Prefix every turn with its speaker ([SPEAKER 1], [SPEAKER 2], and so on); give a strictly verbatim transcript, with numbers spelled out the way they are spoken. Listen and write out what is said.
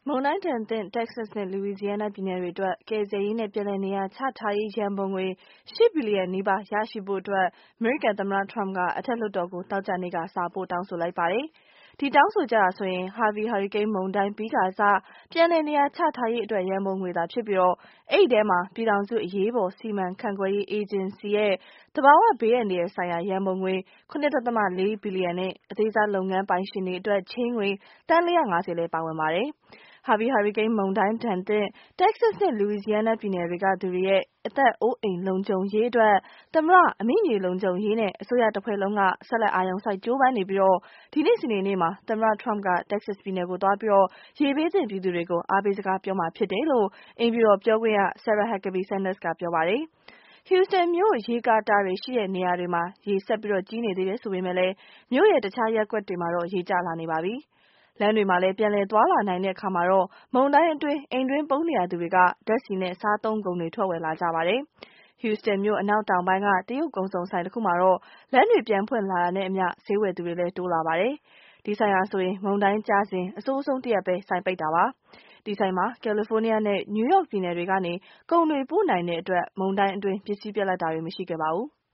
[SPEAKER 1] မုန်တိုင်းဒဏ်သင့် Texas နဲ့ Louisiana ပြည်နယ်တွေအတွက်ကယ်ဆယ်ရေးနဲ့ပြန်လည်နေရာချထားရေးရန်ပုံငွေ၈ဘီလီယံနီးပါးရရှိဖို့အတွက်အမေရိကန်သမ္မတ Trump ကအထက်လွှတ်တော်ကိုသောကြာနေ့ကစာပို့တောင်းဆိုလိုက်ပါတယ်။ဒီတောင်းဆိုချက်ဟာဆိုရင် Harvey ဟာရီကိန်းမုန်တိုင်းပြီးခါစပြန်လည်နေရာချထားရေးအတွက်ရန်ပုံငွေသာဖြစ်ပြီးအဲဒီထဲမှာပြည်ထောင်စုအရေးပေါ်စီမံခန့်ခွဲရေးအေဂျင်စီရဲ့သဘာဝဘေးအန္တရာယ်ဆိုင်ရာရန်ပုံငွေ၇.၄ဘီလီယံနဲ့အသေးစားလုပ်ငန်းပိုင်ရှင်တွေအတွက်ချေးငွေသန်း၄၅၀လည်းပါဝင်ပါတယ်။ Harvey ဟာရီကိန်းမုန်တိုင်းဒဏ်သင့် Texas နဲ့ Louisiana ပြည်နယ်တွေကသူတွေရဲ့အသက်အိုးအိမ်လုံခြုံရေးအတွက်သမ္မတ၊အမိမြေလုံခြုံရေးနဲ့အစိုးရတဖွဲ့လုံးကဆက်လက်အာရုံစိုက်ကြိုးပမ်းနေပြီးဒီနေ့စနေနေ့မှာသမ္မတ Trump က Texas ပြည်နယ်ကိုသွားပြီးရေဘေးသင့်ပြည်သူတွေကိုအားပေးစကားပြောမှာဖြစ်တယ်လို့အိမ်ဖြူတော်ပြောခွင့်ရ Sarah Huckabee Sanders ကပြောပါတယ်။ Houston မြို့ရေကာတာတွေရှိတဲ့နေရာတွေမှာရေဆက်ကြီးနေသေးတယ်ဆိုပေမဲ့မြို့ရဲ့တခြားရပ်ကွက်တွေမှာတော့ရေကျလာနေပါပြီ။လမ်းတွေမှာလည်းပြန်လည်သွားလာနိုင်တဲ့အခါမှာတော့မုန်တိုင်းအတွင်းအိမ်တွင်းပုန်းနေရသူတွေကဓါတ်ဆီနဲ့စားသုံးကုန်တွေထွက်ဝယ်လာကြပါတယ်။ Houston မြို့အနောက်တောင်ပိုင်းကတရုတ်ကုန်စုံဆိုင်တခုမှာတော့လမ်းတွေပြန်ဖွင့်လာတာနဲ့အမျှဈေးဝယ်သူတွေလည်းတိုးလာပါတယ်။ဒီဆိုင်ဟာဆိုရင်မုန်တိုင်းကျစဉ်အဆိုးဆုံးတရက်ပဲဆိုင်ပိတ်တာပါ။ဒီဆိုင်မှာ California နဲ့ New York ပြည်နယ်တွေကနေကုန်တွေပို့နိုင်တဲ့အတွက်မုန်တိုင်းအတွင်းပစ္စည်းပြတ်လပ်တာတွေမရှိခဲ့ပါဘူး။